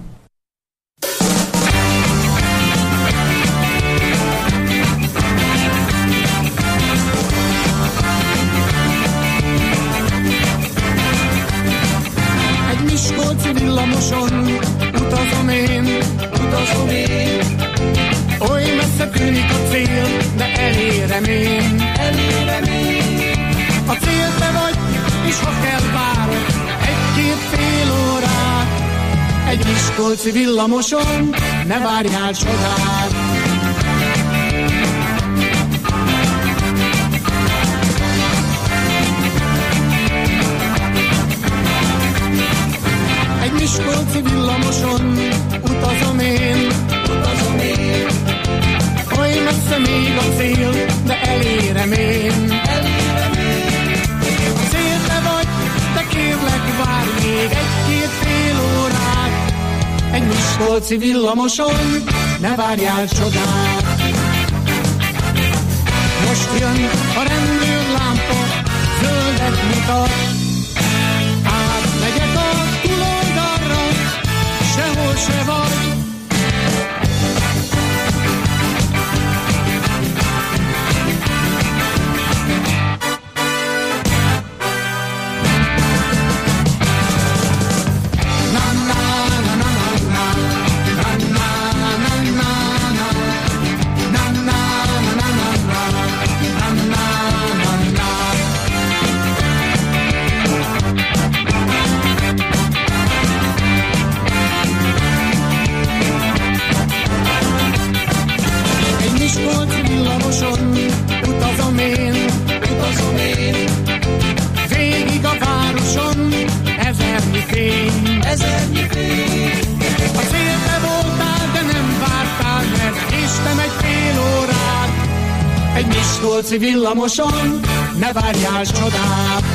Villamoson utazom én, oly messze tűnik a cél, de elérem én. A cél te vagy, és ha kell várok 1-2 fél órát, egy miskolci villamoson, ne várjál csodát. Miskolci villamoson utazom én, oly messze még a cél, de elérem én. A cél te vagy, de kérlek várj még 1-2 fél órát, egy miskolci villamoson, ne várjál csodát. Most jön a rendőrlámpa, zöldet mutat, átmegyek a sehol se vagy. Miskolci villamoson, ne várjál csodát.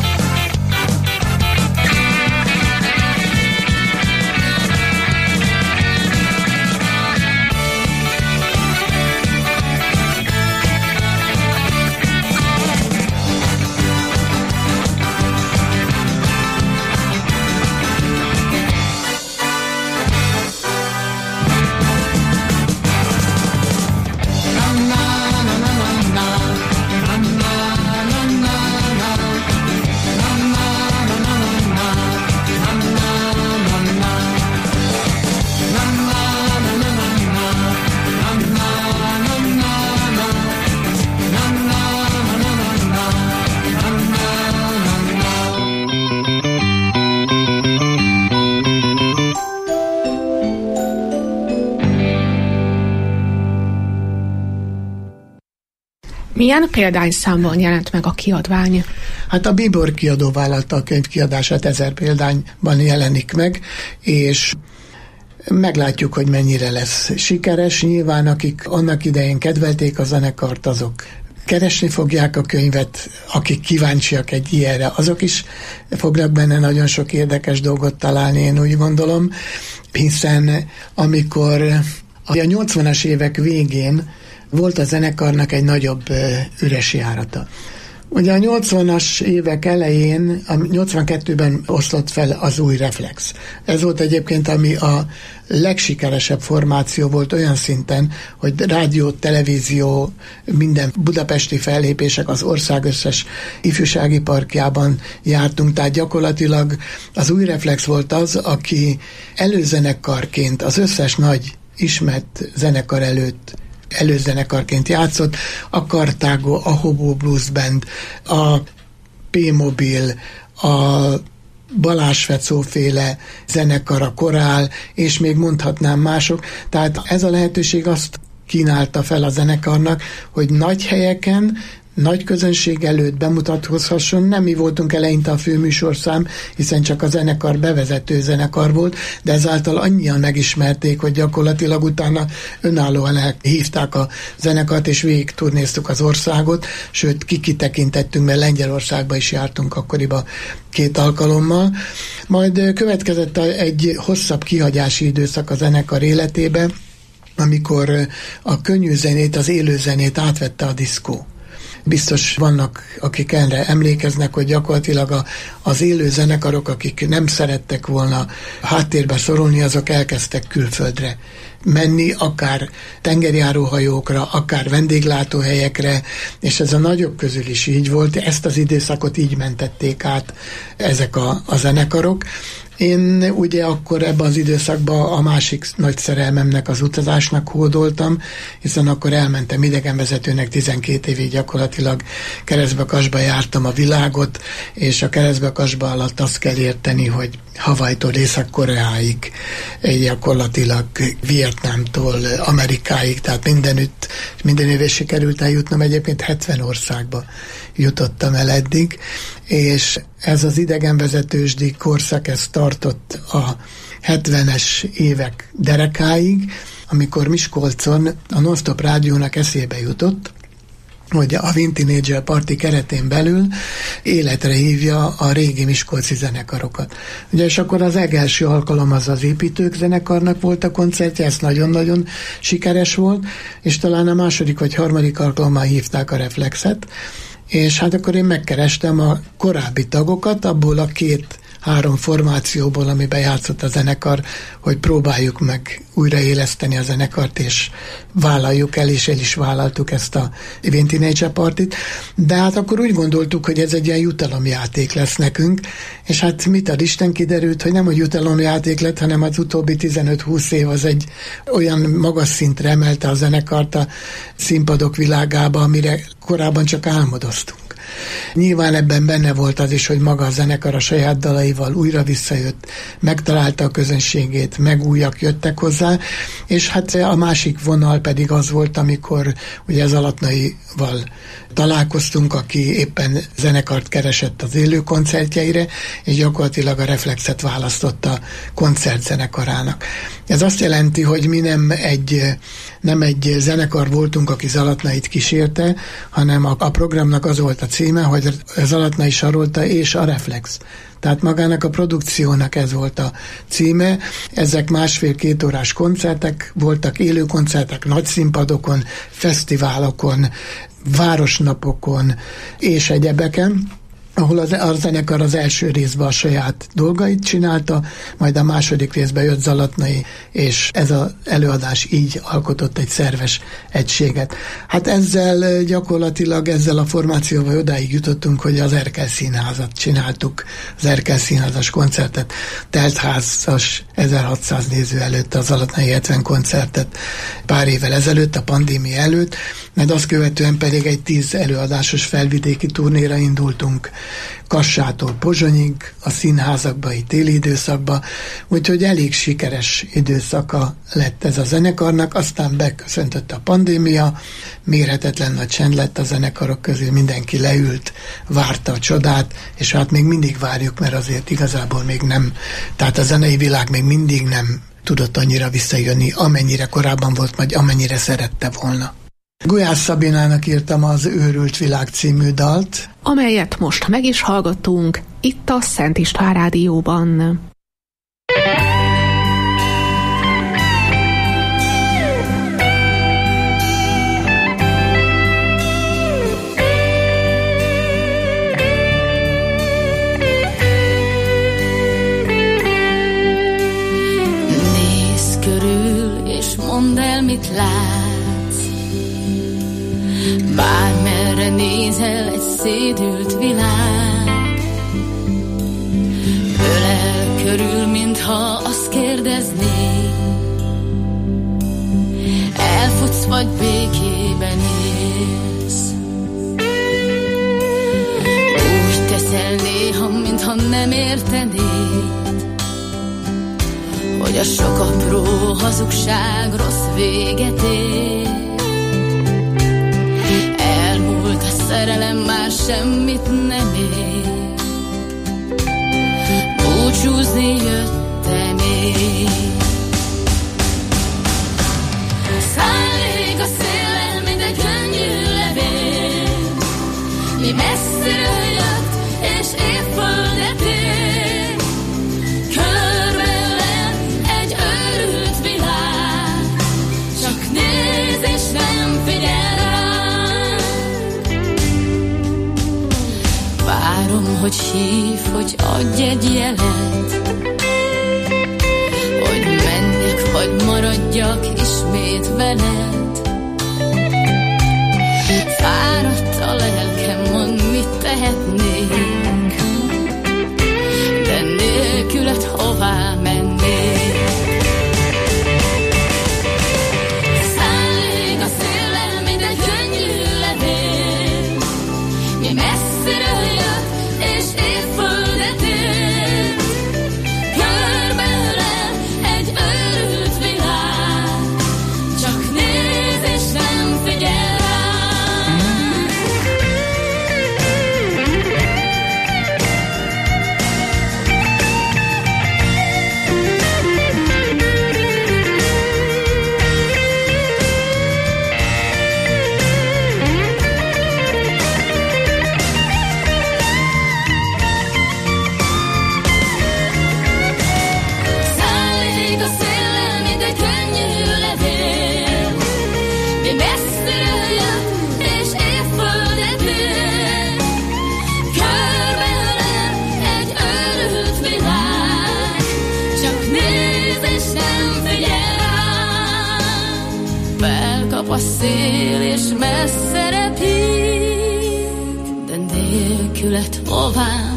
Milyen példányszámban jelent meg a kiadvány? Hát a Bíbor kiadó vállalta a könyv kiadását, 1000 példányban jelenik meg, és meglátjuk, hogy mennyire lesz sikeres. Nyilván akik annak idején kedvelték a zenekart, azok keresni fogják a könyvet, akik kíváncsiak egy ilyenre, azok is fognak benne nagyon sok érdekes dolgot találni, én úgy gondolom, hiszen amikor a 80-as évek végén volt a zenekarnak egy nagyobb üres járata. Ugye a 80-as évek elején, a 82-ben oszlott fel az új Reflex. Ez volt egyébként, ami a legsikeresebb formáció volt olyan szinten, hogy rádió, televízió, minden budapesti fellépések, az ország összes ifjúsági parkjában jártunk, tehát gyakorlatilag az új Reflex volt az, aki előzenekarként az összes nagy ismert zenekar előtt előzenekarként játszott, a Carthago, a Hobo Blues Band, a P-Mobil, a Balázs Fecó féle zenekar, a Korál, és még mondhatnám mások. Tehát ez a lehetőség azt kínálta fel a zenekarnak, hogy nagy helyeken, nagy közönség előtt bemutatkozhasson. Nem mi voltunk eleinte a főműsorszám, hiszen csak a zenekar bevezető zenekar volt, de ezáltal annyian megismerték, hogy gyakorlatilag utána önállóan hívták a zenekart, és végig turnéztük az országot, sőt kitekintettünk, mert Lengyelországba is jártunk akkoriban 2 alkalommal. Majd következett egy hosszabb kihagyási időszak a zenekar életébe, amikor a könnyű zenét, az élő zenét átvette a diszkó. Biztos vannak, akik erre emlékeznek, hogy gyakorlatilag az élő zenekarok, akik nem szerettek volna háttérbe szorulni, azok elkezdtek külföldre menni, akár tengerjáróhajókra, akár vendéglátóhelyekre, és ez a nagyobb közül is így volt. Ezt az időszakot így mentették át ezek a zenekarok. Én ugye akkor ebben az időszakban a másik nagy szerelmemnek, az utazásnak hódoltam, hiszen akkor elmentem idegenvezetőnek 12 évig, gyakorlatilag keresztbe-kasba jártam a világot, és a keresztbe-kasba alatt azt kell érteni, hogy Hawaiitól Észak-Koreáig, gyakorlatilag Vietnámtól Amerikáig, tehát minden évben sikerült eljutnom, egyébként 70 országba jutottam el eddig, és ez az idegenvezetősdi korszak, ez tartott a 70-es évek derekáig, amikor Miskolcon a Non-Stop Rádiónak eszébe jutott, hogy a Wind Teenager Party keretén belül életre hívja a régi miskolci zenekarokat. Ugye, és akkor az legelső alkalom az Építők zenekarnak volt a koncertje, ez nagyon-nagyon sikeres volt, és talán a második vagy harmadik alkalommal hívták a Reflexet, és hát akkor én megkerestem a korábbi tagokat, abból a 2-3 formációból, amiben játszott a zenekar, hogy próbáljuk meg újraéleszteni a zenekart, és vállaljuk el, és el is vállaltuk ezt a Wind Teenager Partyt, de hát akkor úgy gondoltuk, hogy ez egy ilyen jutalomjáték lesz nekünk, és hát mit ad Isten, kiderült, hogy nem a jutalomjáték lett, hanem az utóbbi 15-20 év az egy olyan magas szintre emelte a zenekart a színpadok világába, amire korábban csak álmodoztunk. Nyilván ebben benne volt az is, hogy maga a zenekar a saját dalaival újra visszajött, megtalálta a közönségét, meg újak jöttek hozzá, és hát a másik vonal pedig az volt, amikor ugye az Alatnai val találkoztunk, aki éppen zenekart keresett az élő koncertjeire, és gyakorlatilag a Reflexet választotta koncertzenekarának. Ez azt jelenti, hogy mi nem egy zenekar voltunk, aki Zalatnait kísérte, hanem a programnak az volt a címe, hogy Zalatnai Sarolta és a Reflex. Tehát magának a produkciónak ez volt a címe. Ezek 1,5-2 órás koncertek voltak, élő koncertek, nagy színpadokon, fesztiválokon, városnapokon és egyebeken, ahol a zenekar az első részben a saját dolgait csinálta, majd a második részben jött Zalatnai, és ez az előadás így alkotott egy szerves egységet. Hát gyakorlatilag ezzel a formációval odáig jutottunk, hogy az Erkel Színházat csináltuk, az Erkel Színházas koncertet, teltházas 1600 néző előtt, az Zalatnai 70 koncertet pár évvel ezelőtt, a pandémia előtt, mert azt követően pedig egy 10 előadásos felvidéki turnéra indultunk, Kassától Pozsonyig, a színházakba, itt téli időszakba, úgyhogy elég sikeres időszaka lett ez a zenekarnak, aztán beköszöntött a pandémia, mérhetetlen nagy csend lett a zenekarok közül, mindenki leült, várta a csodát, és hát még mindig várjuk, mert azért igazából még nem, tehát a zenei világ még mindig nem tudott annyira visszajönni, amennyire korábban volt, vagy amennyire szerette volna. Gulyás Szabinának írtam az Őrült Világ című dalt, amelyet most meg is hallgattunk itt a Szent István Rádióban. Nézz körül és mondd el, mit látsz. Bármerre nézel, egy szédült világ. Ölel körül, mintha azt kérdezné, elfutsz vagy békében élsz. Úgy teszel néha, mintha nem értenéd, hogy a sok apró hazugság rossz véget ér. Szerelem már semmit nem ér, búcsúzni jöttem én. Szállék a széllel, mint egy könnyű levél, mi messziről jött, és évföldet ér. Körbeölel egy őrült világ, csak néz és nem figyel rá. Várom, hogy hív, hogy adj egy jelet, hogy menjek, vagy maradjak ismét veled. Fáradt a lelkem, mondd, mit tehetnék, de nélküled hová mennék. Szállék a széllel, mint egy könnyű levél, mi messziről jött, és évföldet ért. Körbeölel egy őrült világ, csak néz és nem figyel rá. Szállék a széllel, mint egy könnyű levél, mi messziről jött, és évföldet ér. Körbeölel egy őrült világ, csak néz és nem figyel rá. Felkap a szél és messze repít, de nélkület hová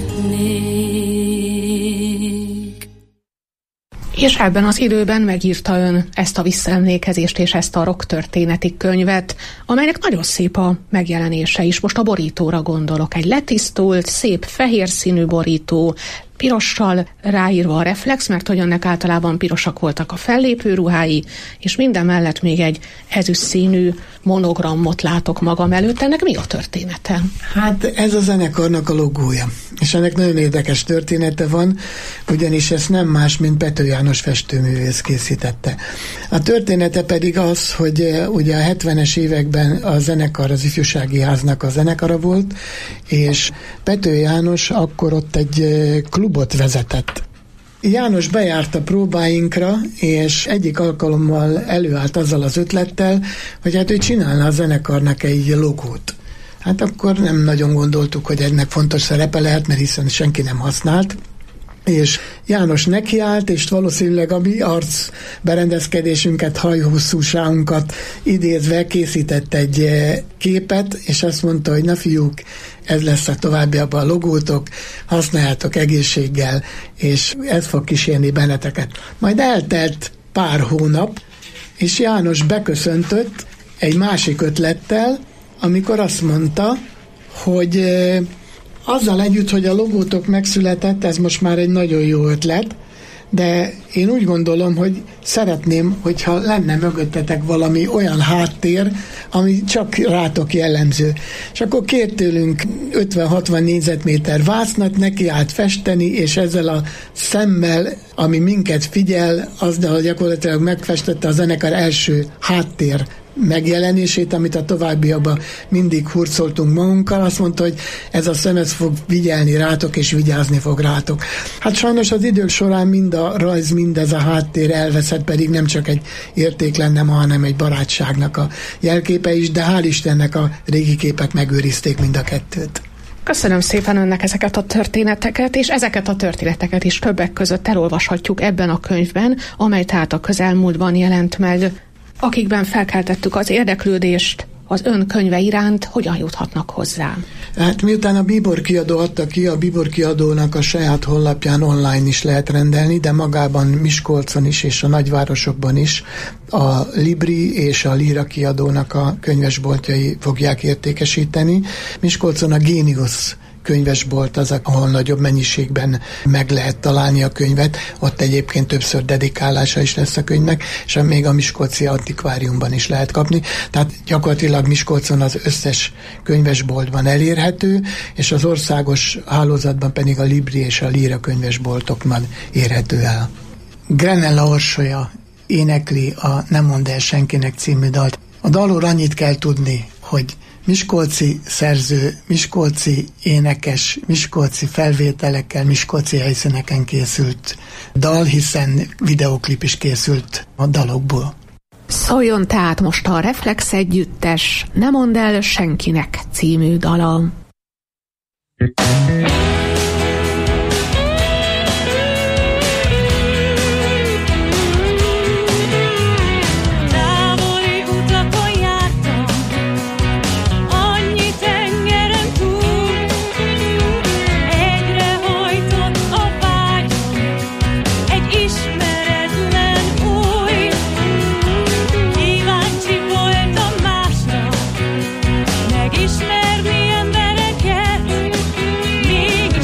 mehetnék. És ebben az időben megírta ön ezt a visszaemlékezést és ezt a rocktörténeti könyvet, amelynek nagyon szép a megjelenése is. Most a borítóra gondolok. Egy letisztult, szép fehér színű borító, pirossal ráírva a Reflex, mert hogy önnek általában pirosak voltak a fellépő ruhái, és minden mellett még egy ezüst színű monogramot látok magam előtt. Ennek mi a története? Hát ez a zenekarnak a logója. És ennek nagyon érdekes története van, ugyanis ez nem más, mint Pető János festőművész készítette. A története pedig az, hogy ugye a 70-es években a zenekar az Ifjúsági Háznak a zenekara volt, és Pető János akkor ott egy klubot vezetett. János bejárt a próbáinkra, és egyik alkalommal előállt azzal az ötlettel, hogy hát ő csinálna a zenekarnak egy logót. Hát akkor nem nagyon gondoltuk, hogy ennek fontos szerepe lehet, mert hiszen senki nem használt. És János nekiállt, és valószínűleg a mi arc berendezkedésünket, hajhosszúságunkat idézve készített egy képet, és azt mondta, hogy na fiúk, ez lesz a továbbiakban a logótok, használjátok egészséggel, és ez fog kísérni benneteket. Majd eltelt pár hónap, és János beköszöntött egy másik ötlettel, amikor azt mondta, hogy azzal együtt, hogy a logótok megszületett, ez most már egy nagyon jó ötlet, de én úgy gondolom, hogy szeretném, hogyha lenne mögöttetek valami olyan háttér, ami csak rátok jellemző. És akkor kért tőlünk 50-60 négyzetméter vásznat, neki állt festeni, és ezzel a szemmel, ami minket figyel, azzal gyakorlatilag megfestette a zenekar első háttér megjelenését, amit a továbbiakban mindig hurcoltunk magunkkal. Azt mondta, hogy ez a szem fog vigyelni rátok, és vigyázni fog rátok. Hát sajnos az idők során mind a rajz, mind ez a háttér elveszett, pedig nem csak egy érték lenne ma, hanem egy barátságnak a jelképe is, de hál' Istennek a régi képek megőrizték mind a kettőt. Köszönöm szépen önnek ezeket a történeteket, és ezeket a történeteket is többek között elolvashatjuk ebben a könyvben, amely tehát a közelmúltban jelent meg. Akikben felkeltettük az érdeklődést az ön könyve iránt, hogyan juthatnak hozzá? Hát miután a Bíbor kiadó adta ki, a Bíbor kiadónak a saját honlapján online is lehet rendelni, de magában Miskolcon is és a nagyvárosokban is a Libri és a Líra kiadónak a könyvesboltjai fogják értékesíteni. Miskolcon a Géniusz könyvesbolt az, ahol nagyobb mennyiségben meg lehet találni a könyvet, ott egyébként többször dedikálása is lesz a könyvnek, és még a Miskolci Antikváriumban is lehet kapni, tehát gyakorlatilag Miskolcon az összes könyvesboltban elérhető, és az országos hálózatban pedig a Libri és a Líra könyvesboltokban érhető el. Grenella Orsolya énekli a Nem mondd el senkinek című dalt. A dalról annyit kell tudni, hogy miskolci szerző, miskolci énekes, miskolci felvételekkel, miskolci helyszíneken készült dal, hiszen videóklip is készült a dalokból. Szóljon tehát most a Reflex együttes Nem mondd el senkinek című dala. Megismerni embereket, még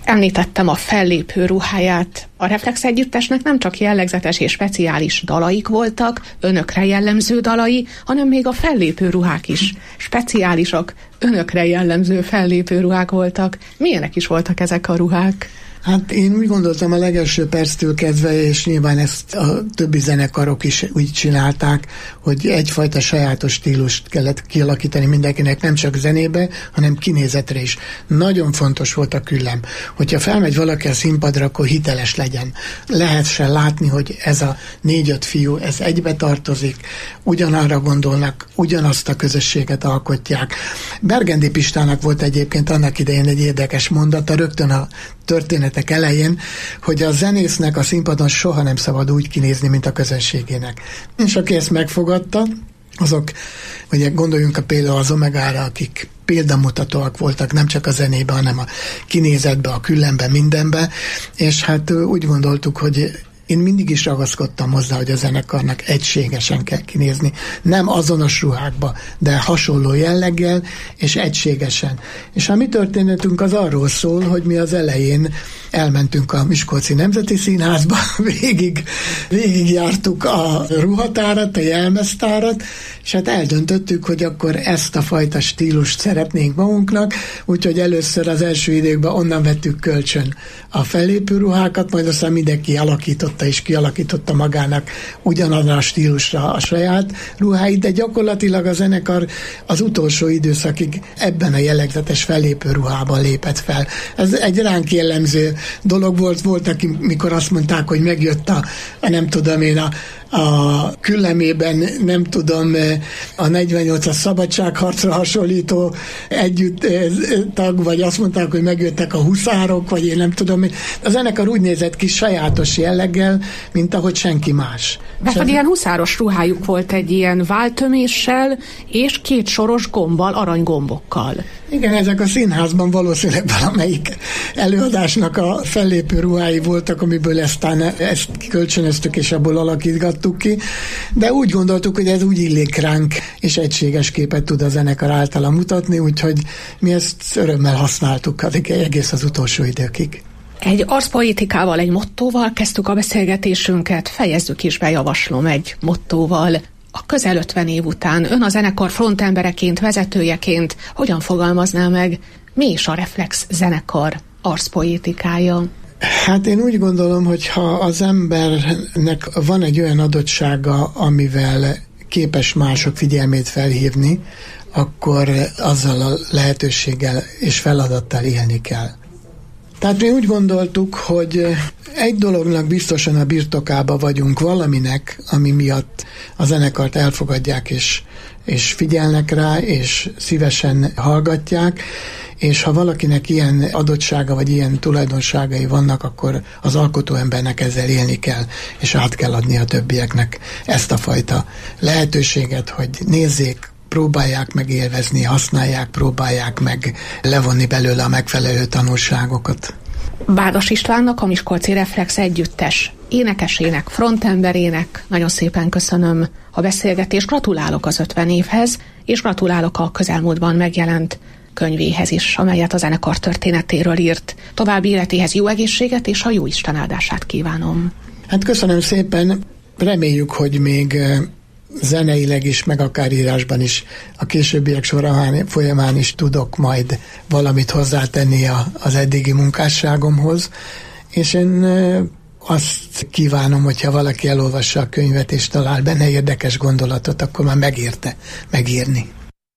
Említettem a fellépő ruháját. A Reflex együttesnek nem csak jellegzetes és speciális dalaik voltak, önökre jellemző dalai, hanem még a fellépő ruhák is speciálisak, önökre jellemző fellépő ruhák voltak. Milyenek is voltak ezek a ruhák? Hát én úgy gondoltam a legelső perctől kezdve, és nyilván ezt a többi zenekarok is úgy csinálták, hogy egyfajta sajátos stílust kellett kialakítani mindenkinek, nem csak zenébe, hanem kinézetre is. Nagyon fontos volt a küllem. Hogyha felmegy valaki a színpadra, akkor hiteles legyen. Lehessen látni, hogy ez a 4-5 fiú, ez egybe tartozik, ugyanarra gondolnak, ugyanazt a közösséget alkotják. Bergendi Pistának volt egyébként annak idején egy érdekes mondata, rögtön a történetek elején, hogy a zenésznek a színpadon soha nem szabad úgy kinézni, mint a közönségének. És aki ezt megfogadta, azok, ugye gondoljunk például az Omegára, akik példamutatóak voltak, nem csak a zenében, hanem a kinézetben, a küllemben, mindenben, és hát úgy gondoltuk, hogy én mindig is ragaszkodtam hozzá, hogy a zenekarnak egységesen kell kinézni. Nem azonos ruhákba, de hasonló jelleggel, és egységesen. És a mi történetünk az arról szól, hogy mi az elején elmentünk a Miskolci Nemzeti Színházba, végig jártuk a ruhatárat, a jelmeztárat, és hát eldöntöttük, hogy akkor ezt a fajta stílust szeretnénk magunknak, úgyhogy először az első időkben onnan vettük kölcsön a fellépő ruhákat, majd aztán mindenki alakította és kialakította magának ugyanazra a stílusra a saját ruháit, de gyakorlatilag a zenekar az utolsó időszakig ebben a jellegzetes fellépő ruhában lépett fel. Ez egy ránk jellemző dolog volt, aki mikor azt mondták, hogy megjött a nem tudom én, a küllemében, nem tudom, a 48-as szabadságharcra hasonlító együtt tag, vagy azt mondták, hogy megjöttek a huszárok, vagy én nem tudom. A zenekar úgy nézett ki sajátos jelleggel, mint ahogy senki más. De ilyen huszáros ruhájuk volt egy ilyen váltöméssel, és 2 soros gombbal, aranygombokkal. Igen, ezek a színházban valószínűleg valamelyik előadásnak a fellépő ruhái voltak, amiből ezt kölcsönöztük, és abból alakítgattuk ki, de úgy gondoltuk, hogy ez úgy illik ránk, és egységes képet tud a zenekar általa mutatni, úgyhogy mi ezt örömmel használtuk egész az utolsó időkig. Egy arcpolitikával, egy mottóval kezdtük a beszélgetésünket, fejezzük is be, javaslom, egy mottóval. A közel 50 év után ön a zenekar frontembereként, vezetőjeként hogyan fogalmazná meg, mi is a Reflex zenekar arcpolitikája? Hát én úgy gondolom, hogy ha az embernek van egy olyan adottsága, amivel képes mások figyelmét felhívni, akkor azzal a lehetőséggel és feladattal élni kell. Tehát mi úgy gondoltuk, hogy egy dolognak biztosan a birtokába vagyunk, valaminek, ami miatt a zenekart elfogadják és figyelnek rá, és szívesen hallgatják, és ha valakinek ilyen adottsága vagy ilyen tulajdonságai vannak, akkor az alkotóembernek ezzel élni kell, és át kell adni a többieknek ezt a fajta lehetőséget, hogy nézzék, próbálják meg élvezni, használják, próbálják meg levonni belőle a megfelelő tanulságokat. Bágos Istvánnak, a Miskolci Reflex együttes énekesének, frontemberének nagyon szépen köszönöm a beszélgetést, gratulálok az 50 évhez, és gratulálok a közelmúltban megjelent könyvéhez is, amelyet a zenekar történetéről írt. További életéhez jó egészséget és a jó Isten áldását kívánom. Hát köszönöm szépen, reméljük, hogy még zeneileg is, meg akár írásban is a későbbiek folyamán is tudok majd valamit hozzátenni az eddigi munkásságomhoz, és én azt kívánom, hogyha valaki elolvassa a könyvet és talál benne érdekes gondolatot, akkor már megérte megírni.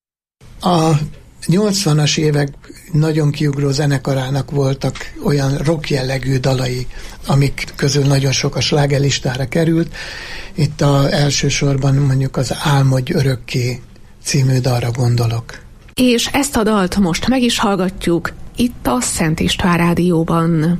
A 80-as évek nagyon kiugró zenekarának voltak olyan rock jellegű dalai, amik közül nagyon sok a slágerlistára került. Itt elsősorban mondjuk az Álmodj örökké című dalra gondolok. És ezt a dalt most meg is hallgatjuk itt a Szent István Rádióban.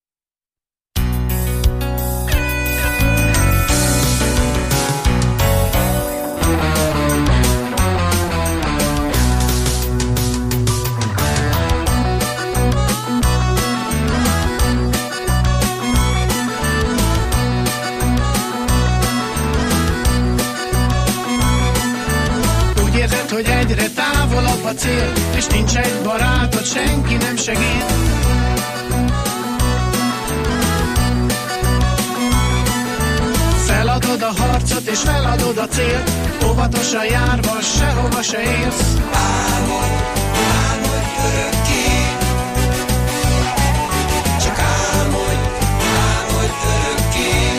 Hogy egyre távolabb a cél, és nincs egy barátod, senki nem segít. pénzt és feladod a célt, óvatosan járva sehova se érsz. Álmodj, álmodj örökké, csak álmodj, álmodj örökké.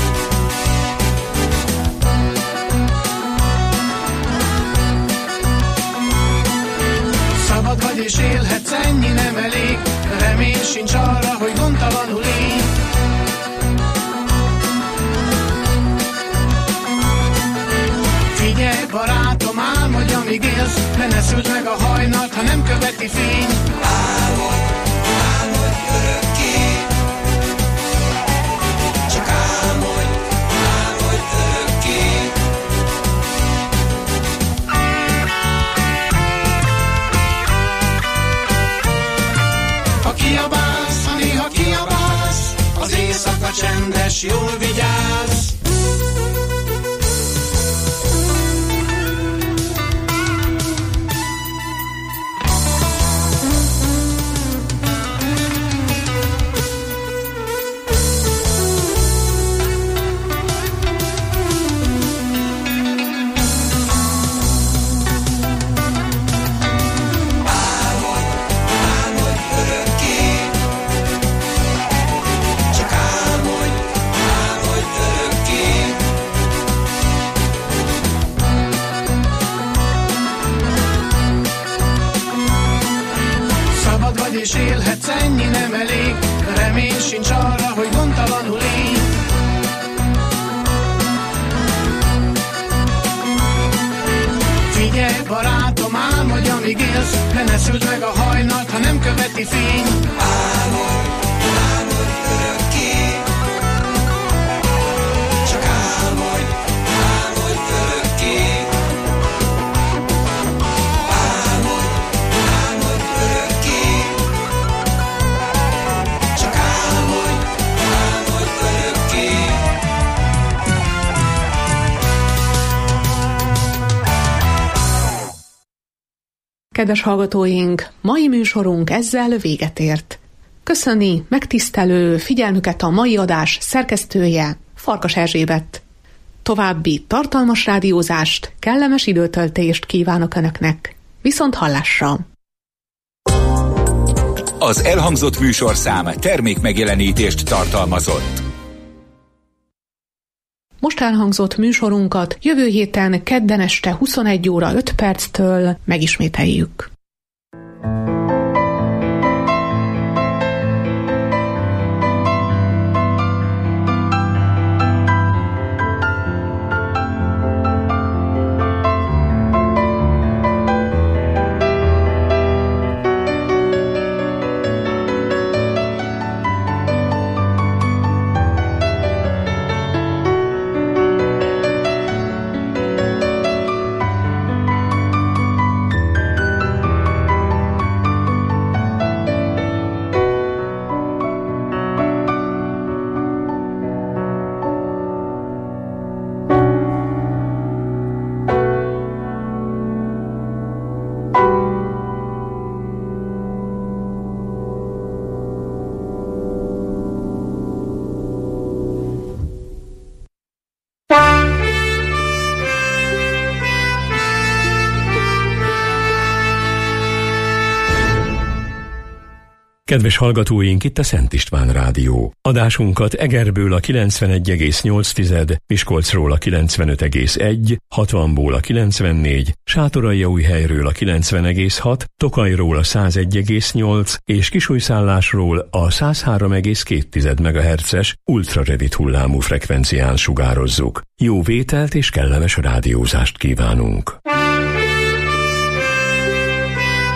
Szabad vagy és élhetsz, ennyi nem elég, remény sincs arra, hogy gondtalanul élj. Figyelj barátom, álmodj amíg élsz, de ne szüld meg a hajnalt, ha nem követi fény. Álmodj, álmodj örökké, csak álmodj, álmodj örökké. Ha kiabálsz, ha néha kiabálsz, az éjszaka csendes, jól vigyázz. És élhetsz, ennyi nem elég, remény sincs arra, hogy gondtalanul élj. Figyelj barátom, álmodj amíg élsz, de ne szüld meg a hajnalt, ha nem követi fény. Álmodj, álmodj örökké, csak álmodj, álmodj örökké. Kedves hallgatóink, mai műsorunk ezzel véget ért. Köszöni megtisztelő figyelmüket a mai adás szerkesztője, Farkas Erzsébet. További tartalmas rádiózást, kellemes időtöltést kívánok Önöknek. Viszont hallásra! Az elhangzott műsorszám termékmegjelenítést tartalmazott. Most elhangzott műsorunkat jövő héten kedden este 21 óra 5 perctől megismételjük. Kedves hallgatóink, itt a Szent István Rádió. Adásunkat Egerből a 91,8, Miskolcról a 95,1, 60-ból a 94, Sátoraljaújhelyről a 90,6, Tokajról a 101,8 és Kisújszállásról a 103,2 MHz-es ultrarövid hullámú frekvencián sugározzuk. Jó vételt és kellemes rádiózást kívánunk!